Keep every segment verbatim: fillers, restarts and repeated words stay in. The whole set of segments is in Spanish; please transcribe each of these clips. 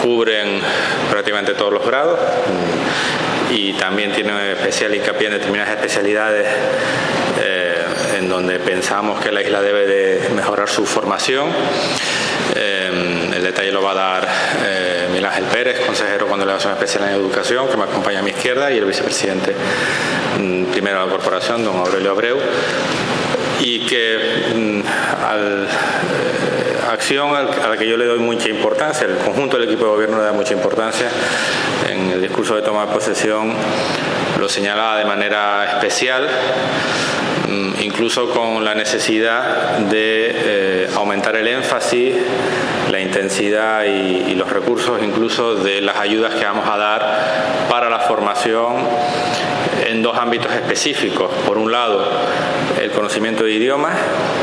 cubren prácticamente todos los grados y también tiene especial hincapié en determinadas especialidades eh, en donde pensamos que la isla debe de mejorar su formación. Eh, el detalle lo va a dar eh, Miguel Ángel Pérez, consejero con delegación especial en educación, que me acompaña a mi izquierda, y el vicepresidente mm, primero de la corporación, don Aurelio Abreu, y que mm, al, eh, acción al, a la que yo le doy mucha importancia, el conjunto del equipo de gobierno le da mucha importancia. En el discurso de toma de posesión lo señalaba de manera especial, incluso con la necesidad de eh, aumentar el énfasis, la intensidad y, y los recursos incluso de las ayudas que vamos a dar para la formación en dos ámbitos específicos. Por un lado, el conocimiento de idiomas.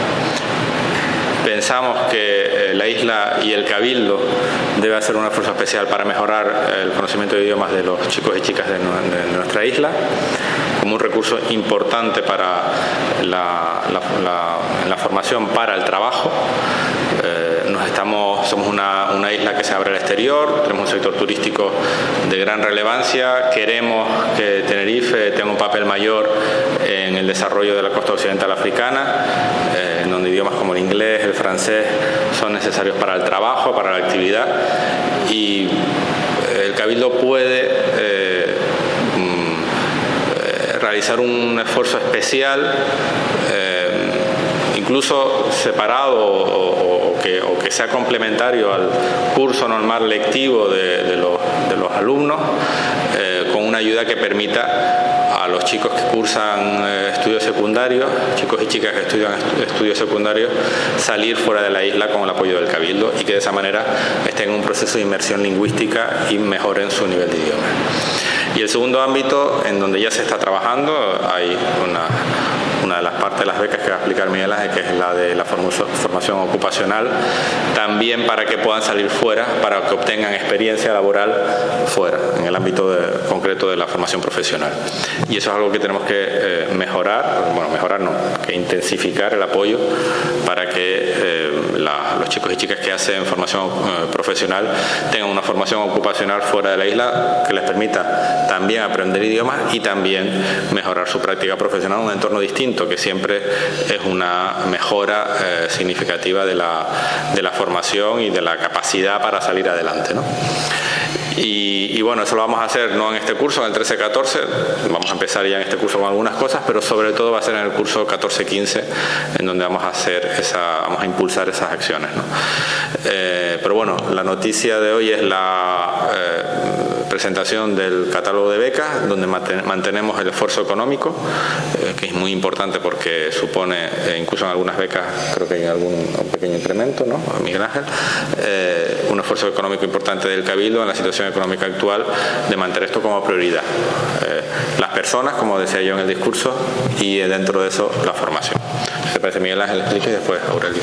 Pensamos que eh, la isla y el Cabildo debe hacer un esfuerzo especial para mejorar el conocimiento de idiomas de los chicos y chicas de, de, de nuestra isla, como un recurso importante para la, la, la, la formación para el trabajo. Eh, nos estamos, somos una, una isla que se abre al exterior, tenemos un sector turístico de gran relevancia, queremos que Tenerife tenga un papel mayor en el desarrollo de la costa occidental africana, eh, en donde idiomas como el inglés, el francés son necesarios para el trabajo, para la actividad, y el Cabildo puede eh, realizar un esfuerzo especial, eh, incluso separado o, o, que, o que sea complementario al curso normal lectivo de, de, los, de los alumnos, eh, con una ayuda que permita a los chicos que cursan eh, estudios secundarios, chicos y chicas que estudian estu estudios secundarios, salir fuera de la isla con el apoyo del Cabildo y que de esa manera estén en un proceso de inmersión lingüística y mejoren su nivel de idioma. Y el segundo ámbito en donde ya se está trabajando, hay una, una de las partes de las becas que va a explicar Miguel Ángel, que es la de la formación ocupacional, también para que puedan salir fuera, para que obtengan experiencia laboral fuera, en el ámbito de, concreto de la formación profesional. Y eso es algo que tenemos que eh, mejorar, bueno, mejorar no, que intensificar el apoyo para que eh, la, los chicos y chicas que hacen formación eh, profesional tengan una formación ocupacional fuera de la isla que les permita también aprender idiomas y también mejorar su práctica profesional en un entorno distinto, que siempre es una mejora eh, significativa de la, de la formación y de la capacidad para salir adelante, ¿no? Y, y bueno, eso lo vamos a hacer no en este curso, en el trece catorce, vamos a empezar ya en este curso con algunas cosas, pero sobre todo va a ser en el curso catorce quince, en donde vamos a hacer esa, vamos a impulsar esas acciones, ¿no? Eh, pero bueno, la noticia de hoy es la eh, presentación del catálogo de becas, donde mantenemos el esfuerzo económico, eh, que es muy importante porque supone, eh, incluso en algunas becas, creo que hay algún un pequeño incremento, ¿no, Miguel Ángel? Eh, un esfuerzo económico importante del Cabildo en la situación económica actual, de mantener esto como prioridad. Eh, las personas, como decía yo en el discurso, y eh, dentro de eso la formación. ¿Se parece, Miguel Ángel? Explique y después Aurelio.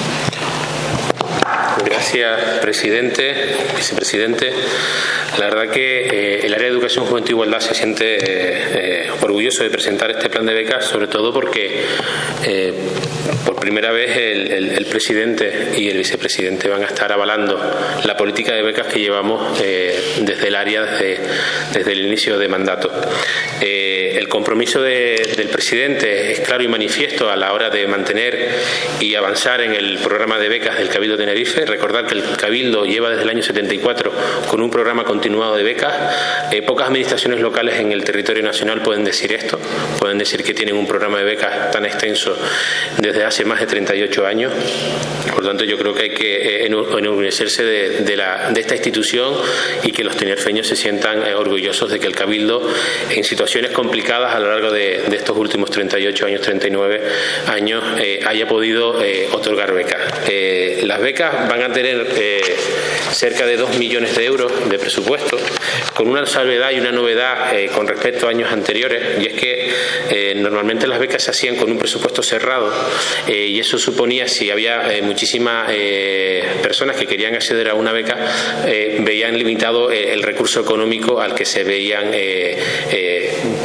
Gracias, presidente, vicepresidente. La verdad que eh, el área de Educación, Juventud e Igualdad se siente eh, eh, orgulloso de presentar este plan de becas, sobre todo porque eh, por primera vez el, el, el presidente y el vicepresidente van a estar avalando la política de becas que llevamos eh, desde el área, desde, desde el inicio de mandato. Eh, el compromiso de, del presidente es claro y manifiesto a la hora de mantener y avanzar en el programa de becas del Cabildo de Tenerife. Recordar que el Cabildo lleva desde el año setenta y cuatro con un programa continuado de becas. Eh, pocas administraciones locales en el territorio nacional pueden decir esto, pueden decir que tienen un programa de becas tan extenso desde hace más de treinta y ocho años. Por lo tanto, yo creo que hay que eh, enorgullecerse de, de, la, de esta institución y que los tinerfeños se sientan eh, orgullosos de que el Cabildo, en situaciones complicadas a lo largo de, de estos últimos treinta y ocho años, treinta y nueve años, eh, haya podido eh, otorgar becas. Eh, las becas van a tener eh, cerca de dos millones de euros de presupuesto, con una salvedad y una novedad eh, con respecto a años anteriores, y es que eh, normalmente las becas se hacían con un presupuesto cerrado, eh, y eso suponía, si había eh, muchísimas eh, personas que querían acceder a una beca, eh, veían limitado eh, el recurso económico al que se veían eh, eh,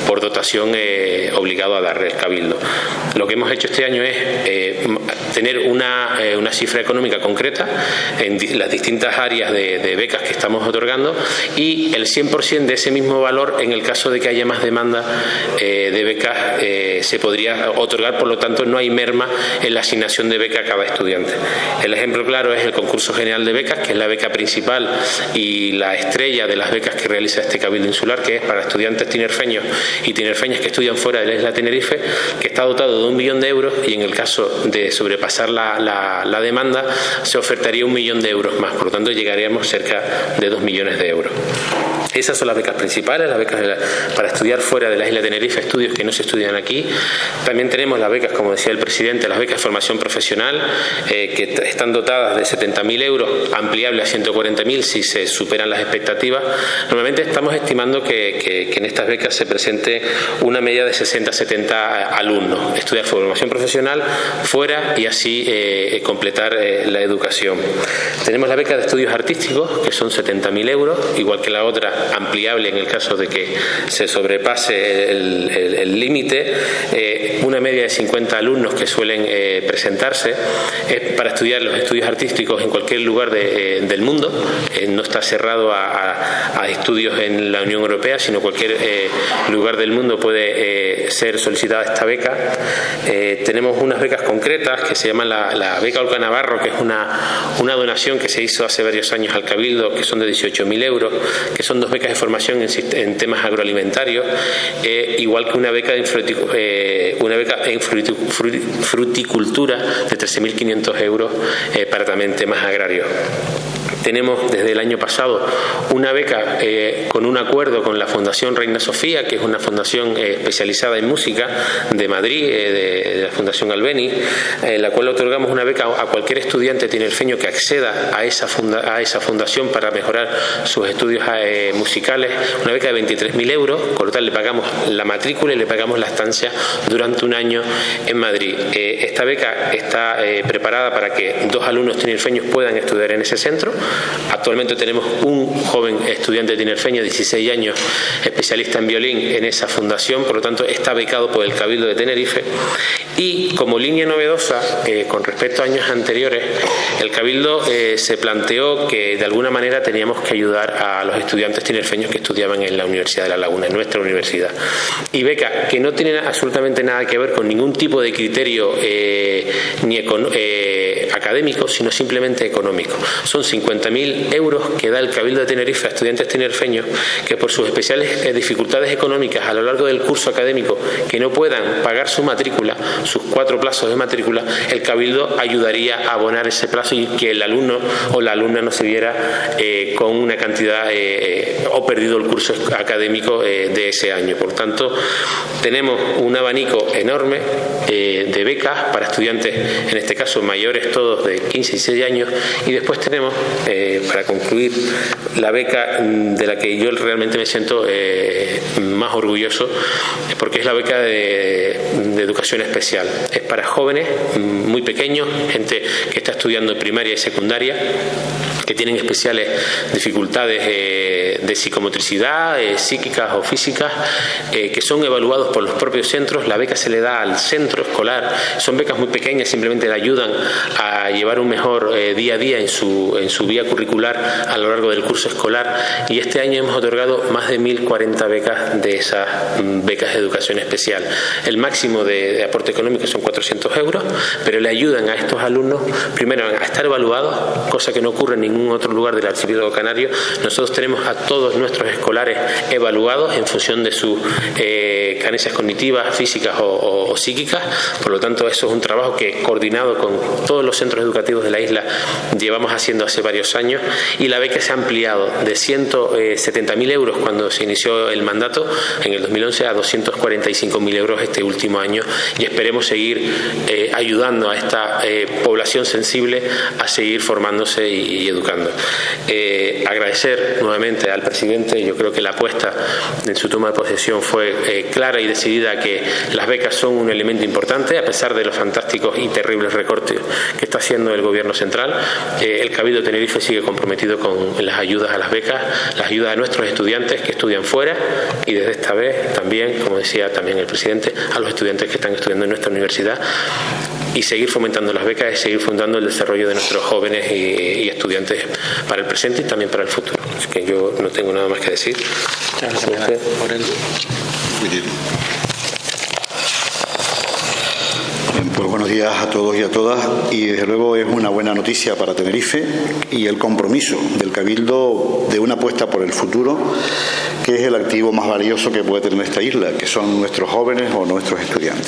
por dotación eh, obligado a dar el Cabildo. Lo que hemos hecho este año es eh, tener una, eh, una cifra económica concreta en di las distintas áreas de, de becas que estamos otorgando y el cien por cien de ese mismo valor en el caso de que haya más demanda eh, de becas eh, se podría otorgar, por lo tanto no hay merma en la asignación de beca a cada estudiante. El ejemplo claro es el concurso general de becas, que es la beca principal y la estrella de las becas que realiza este Cabildo Insular, que es para estudiantes tinerfeños y tinerfeñas que estudian fuera de la isla de Tenerife, que está dotado de un millón de euros y en el caso de sobrepasar la, la, la demanda se ofertaría un millón de euros más, por lo tanto llegaríamos cerca de dos millones de euros. Esas son las becas principales, las becas para estudiar fuera de la isla de Tenerife, estudios que no se estudian aquí. También tenemos las becas, como decía el presidente, las becas de formación profesional, eh, que están dotadas de setenta mil euros, ampliable a ciento cuarenta mil si se superan las expectativas. Normalmente estamos estimando que, que, que en estas becas se presente una media de sesenta a setenta alumnos, estudiar formación profesional fuera y así eh, completar eh, la educación. Tenemos la beca de estudios artísticos, que son setenta mil euros, igual que la otra, ampliable en el caso de que se sobrepase el límite, eh, una media de cincuenta alumnos que suelen eh, presentarse, es para estudiar los estudios artísticos en cualquier lugar de, eh, del mundo, eh, no está cerrado a, a, a estudios en la Unión Europea, sino cualquier eh, lugar del mundo puede eh, ser solicitada esta beca. Eh, tenemos unas becas concretas que se llaman la, la beca Olga Navarro, que es una, una donación que se hizo hace varios años al Cabildo, que son de dieciocho mil euros, que son dos becas de formación en, en temas agroalimentarios, eh, igual que una beca, de eh, una beca en fruticultura de trece mil quinientos euros eh, para también temas agrarios. Tenemos desde el año pasado una beca eh, con un acuerdo con la Fundación Reina Sofía, que es una fundación eh, especializada en música de Madrid, eh, de, de la Fundación Albeni, en la cual otorgamos una beca a cualquier estudiante tinerfeño que acceda a esa, funda, a esa fundación para mejorar sus estudios eh, musicales, una beca de veintitrés mil euros, con lo tal le pagamos la matrícula y le pagamos la estancia durante un año en Madrid. Eh, esta beca está eh, preparada para que dos alumnos tinerfeños puedan estudiar en ese centro. Actualmente tenemos un joven estudiante tinerfeño de dieciséis años, especialista en violín en esa fundación, por lo tanto está becado por el Cabildo de Tenerife. Y como línea novedosa, eh, con respecto a años anteriores, el Cabildo eh, se planteó que de alguna manera teníamos que ayudar a los estudiantes tinerfeños que estudiaban en la Universidad de La Laguna, en nuestra universidad. Y beca que no tiene absolutamente nada que ver con ningún tipo de criterio eh, ni eh, académico, sino simplemente económico. Son cincuenta mil euros que da el Cabildo de Tenerife a estudiantes tinerfeños que por sus especiales dificultades económicas a lo largo del curso académico que no puedan pagar su matrícula, sus cuatro plazos de matrícula, el Cabildo ayudaría a abonar ese plazo y que el alumno o la alumna no se viera eh, con una cantidad eh, o perdido el curso académico eh, de ese año. Por tanto, tenemos un abanico enorme eh, de becas para estudiantes, en este caso mayores todos de quince y dieciséis años, y después tenemos Eh, para concluir, la beca de la que yo realmente me siento eh, más orgulloso, porque es la beca de, de educación especial. Es para jóvenes muy pequeños, gente que está estudiando primaria y secundaria, que tienen especiales dificultades eh, de psicomotricidad, eh, psíquicas o físicas, eh, que son evaluados por los propios centros. La beca se le da al centro escolar, son becas muy pequeñas, simplemente le ayudan a llevar un mejor eh, día a día en su, en su vía curricular a lo largo del curso escolar, y este año hemos otorgado más de mil cuarenta becas de esas becas de educación especial. El máximo de, de aporte económico son cuatrocientos euros, pero le ayudan a estos alumnos primero a estar evaluados, cosa que no ocurre en ningún otro lugar del archipiélago canario. Nosotros tenemos a todos nuestros escolares evaluados en función de sus eh, carencias cognitivas, físicas o, o, o psíquicas. Por lo tanto, eso es un trabajo que, coordinado con todos los centros educativos de la isla, llevamos haciendo hace varios años, y la beca se ha ampliado de ciento setenta mil euros cuando se inició el mandato en el dos mil once a doscientos cuarenta y cinco mil euros este último año, y esperemos seguir eh, ayudando a esta eh, población sensible a seguir formándose y, y educando. Eh, agradecer nuevamente al presidente. Yo creo que la apuesta en su toma de posesión fue eh, clara y decidida, que las becas son un elemento importante a pesar de los fantásticos y terribles recortes que está haciendo el gobierno central. Eh, el Cabildo de Tenerife Tenerife sigue comprometido con las ayudas a las becas, las ayudas a nuestros estudiantes que estudian fuera y desde esta vez también, como decía también el presidente, a los estudiantes que están estudiando en nuestra universidad, y seguir fomentando las becas y seguir fomentando el desarrollo de nuestros jóvenes y, y estudiantes para el presente y también para el futuro. Así que yo no tengo nada más que decir. Muchas gracias por el... Bien, pues buenos días a todos y a todas, y desde luego es una buena noticia para Tenerife y el compromiso del Cabildo de una apuesta por el futuro, que es el activo más valioso que puede tener esta isla, que son nuestros jóvenes o nuestros estudiantes.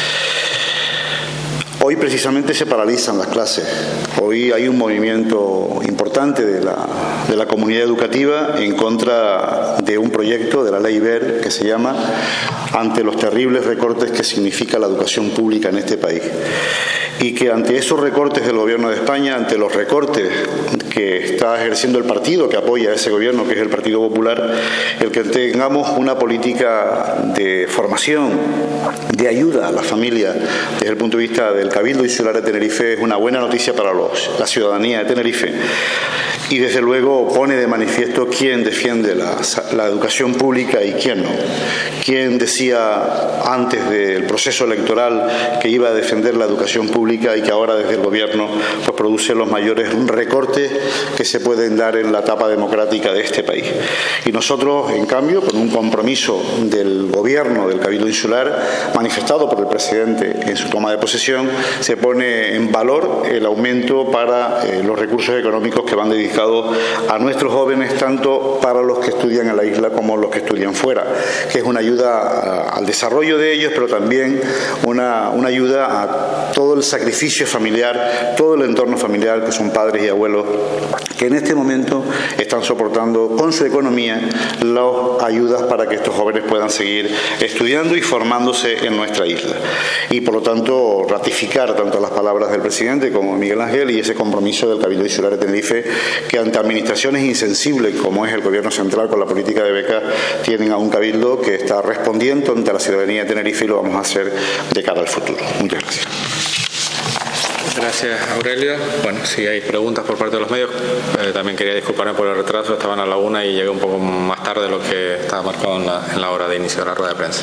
Hoy precisamente se paralizan las clases. Hoy hay un movimiento importante de la, de la comunidad educativa en contra de un proyecto de la ley BER que se llama Ante los terribles recortes que significa la educación pública en este país. Y que ante esos recortes del Gobierno de España, ante los recortes que está ejerciendo el partido que apoya a ese Gobierno, que es el Partido Popular, el que tengamos una política de formación, de ayuda a las familias desde el punto de vista del Cabildo Insular de Tenerife es una buena noticia para los, la ciudadanía de Tenerife. Y desde luego pone de manifiesto quién defiende la, la educación pública y quién no. Quién decía antes del proceso electoral que iba a defender la educación pública y que ahora desde el Gobierno pues, produce los mayores recortes que se pueden dar en la etapa democrática de este país. Y nosotros, en cambio, con un compromiso del Gobierno del Cabildo Insular manifestado por el presidente en su toma de posesión, se pone en valor el aumento para eh, los recursos económicos que van dedicados a nuestros jóvenes, tanto para los que estudian en la isla como los que estudian fuera, que es una ayuda al desarrollo de ellos, pero también una, una ayuda a todo el sacrificio familiar, todo el entorno familiar, que son padres y abuelos, que en este momento están soportando con su economía las ayudas para que estos jóvenes puedan seguir estudiando y formándose en nuestra isla. Y por lo tanto ratificar tanto las palabras del presidente como de Miguel Ángel y ese compromiso del Cabildo Insular de Tenerife, que ante administraciones insensibles como es el Gobierno central con la política de becas, tienen a un Cabildo que está respondiendo ante la ciudadanía de Tenerife, y lo vamos a hacer de cara al futuro. Muchas gracias. Gracias, Aurelio. Bueno, si hay preguntas por parte de los medios, eh, también quería disculparme por el retraso, estaban a la una y llegué un poco más tarde de lo que estaba marcado en la, en la hora de inicio de la rueda de prensa.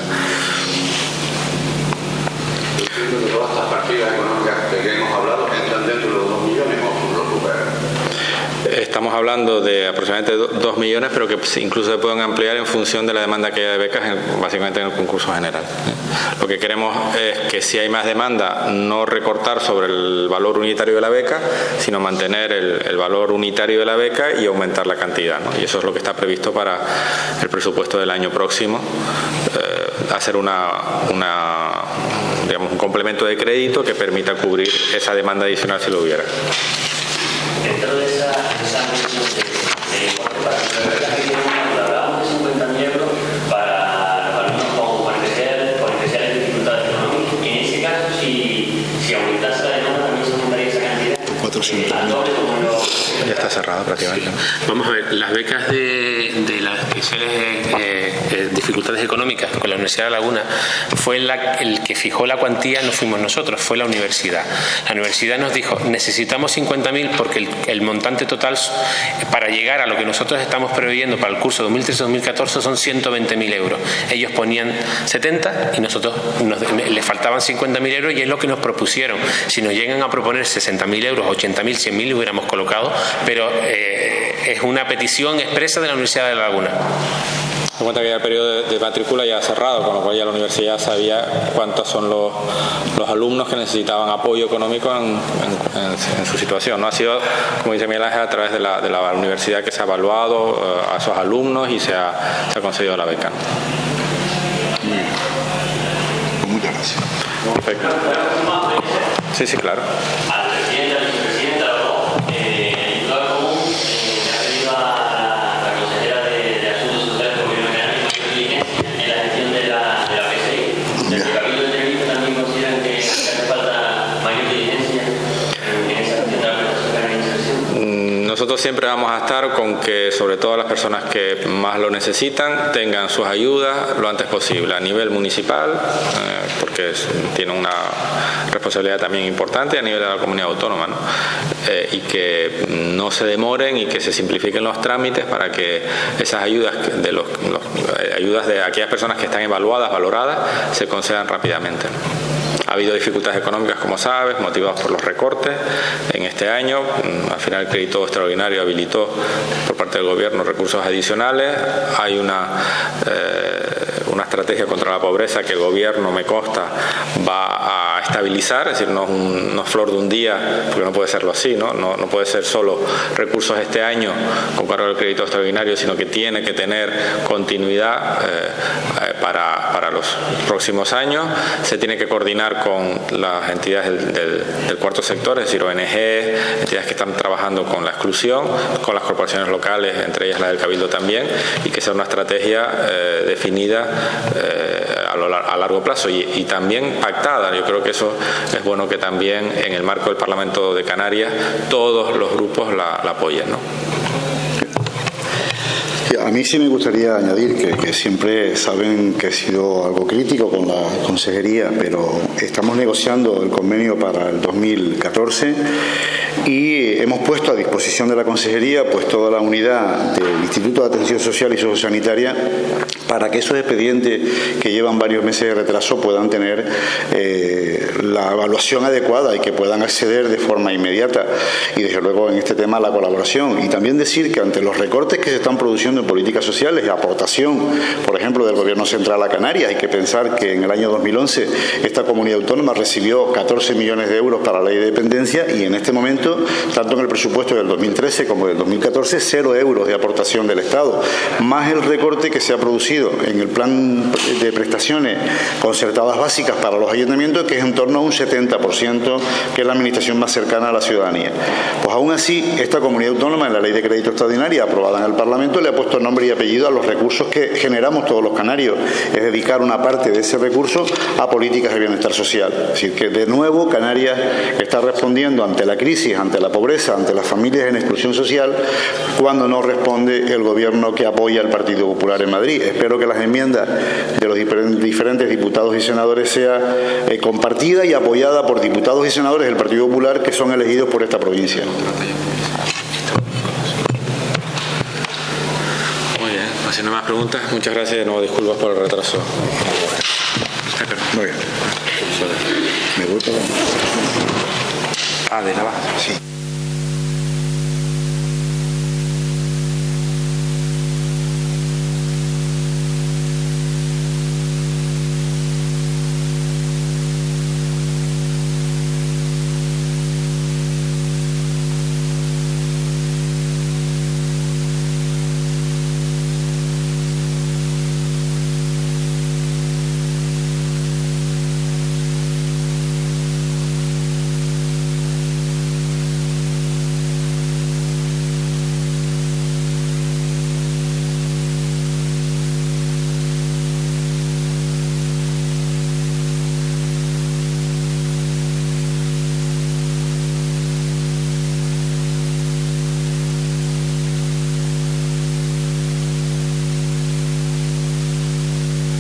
De todas estas partidas económicas que hemos hablado, ¿entran dentro de los dos millones o los superan? Estamos hablando de aproximadamente dos millones, pero que incluso se pueden ampliar en función de la demanda que haya de becas, en, básicamente en el concurso general. Lo que queremos es que si hay más demanda, no recortar sobre el valor unitario de la beca, sino mantener el, el valor unitario de la beca y aumentar la cantidad, ¿no? Y eso es lo que está previsto para el presupuesto del año próximo, eh, hacer una, una, digamos, un complemento de crédito que permita cubrir esa demanda adicional si lo hubiera. Dentro de esa, esa misión de, de importe para la verdad que tenemos, hablábamos de cincuenta mil euros para los alumnos con, con, especial, con especiales dificultades económicas. En ese caso, si, si aumentase la demanda, también se aumentaría esa cantidad. cuatrocientos mil. Ya está cerrado prácticamente. Vamos a ver, las becas de, de las especiales eh, eh, dificultades económicas con la Universidad de Laguna fue la, el que fijó la cuantía, no fuimos nosotros, fue la universidad. La universidad nos dijo, necesitamos cincuenta mil porque el, el montante total para llegar a lo que nosotros estamos previendo para el curso dos mil trece dos mil catorce son ciento veinte mil euros. Ellos ponían setenta y nosotros nos, les faltaban cincuenta mil euros y es lo que nos propusieron. Si nos llegan a proponer sesenta mil euros, ochenta mil, cien mil, hubiéramos colocado, pero eh, es una petición expresa de la Universidad de La Laguna. Se cuenta que ya el periodo de, de matrícula ya ha cerrado, con lo cual ya la universidad sabía cuántos son los, los alumnos que necesitaban apoyo económico en, en, en, en su situación. No ha sido, como dice Miguel Ángel, a través de la, de la universidad que se ha evaluado uh, a esos alumnos y se ha, se ha concedido la beca. Muy bien. Pues muchas gracias. Perfecto. Sí, sí, claro. Al presidente, a la vicepresidenta, eh, el lugar común eh, ha pedido a la consejera de, de Asuntos Sociales del Gobierno General en la gestión de la, de la P S I. Desde el Cabildo de Tenerife también consideran que hace falta mayor diligencia en, en esa gestión de la prestación de la administración. Nosotros nosotros siempre vamos a estar con que, sobre todo las personas que más lo necesitan, tengan sus ayudas lo antes posible, a nivel municipal, eh, porque es, tiene una responsabilidad también importante, a nivel de la comunidad autónoma, ¿no? Eh, y que no se demoren y que se simplifiquen los trámites para que esas ayudas de los, los ayudas de aquellas personas que están evaluadas, valoradas, se concedan rápidamente. Ha habido dificultades económicas, como sabes, motivadas por los recortes en este año. Al final el crédito extraordinario habilitó por parte del Gobierno recursos adicionales. Hay una, eh, una estrategia contra la pobreza que el Gobierno, me consta, va a estabilizar, es decir, no es, un, no es flor de un día, porque no puede serlo así, ¿no? No, no puede ser solo recursos este año con cargo al crédito extraordinario, sino que tiene que tener continuidad eh, eh, para, para los próximos años. Se tiene que coordinar con las entidades del, del, del cuarto sector, es decir, O N G, entidades que están trabajando con la exclusión, con las corporaciones locales, entre ellas la del Cabildo también, y que sea una estrategia eh, definida eh, a, lo, a largo plazo y, y también pactada. Yo creo que eso es bueno que también en el marco del Parlamento de Canarias todos los grupos la, la apoyen, ¿no? A mí sí me gustaría añadir que, que siempre saben que he sido algo crítico con la consejería, pero estamos negociando el convenio para el dos mil catorce y hemos puesto a disposición de la consejería pues toda la unidad del Instituto de Atención Social y Sociosanitaria para que esos expedientes que llevan varios meses de retraso puedan tener eh, la evaluación adecuada y que puedan acceder de forma inmediata, y desde luego en este tema la colaboración. Y también decir que ante los recortes que se están produciendo en políticas sociales y aportación, por ejemplo, del Gobierno Central a Canarias, hay que pensar que en el año dos mil once esta comunidad autónoma recibió catorce millones de euros para la ley de dependencia y en este momento, tanto en el presupuesto del dos mil trece como del dos mil catorce, cero euros de aportación del Estado, más el recorte que se ha producido en el plan de prestaciones concertadas básicas para los ayuntamientos, que es en torno a un setenta por ciento, que es la administración más cercana a la ciudadanía. Pues aún así, esta comunidad autónoma, en la ley de crédito extraordinaria aprobada en el Parlamento, le ha puesto nombre y apellido a los recursos que generamos todos los canarios, es dedicar una parte de ese recurso a políticas de bienestar social. Es decir, que de nuevo Canarias está respondiendo ante la crisis, ante la pobreza, ante las familias en exclusión social, cuando no responde el Gobierno que apoya al Partido Popular en Madrid. Espero que las enmiendas de los diferentes diputados y senadores sea eh, compartida y apoyada por diputados y senadores del Partido Popular que son elegidos por esta provincia. Muy bien, si no hay más preguntas, muchas gracias, de nuevo disculpas por el retraso. Muy bien. ¿Me voy para? Ah, de Navaja. Sí.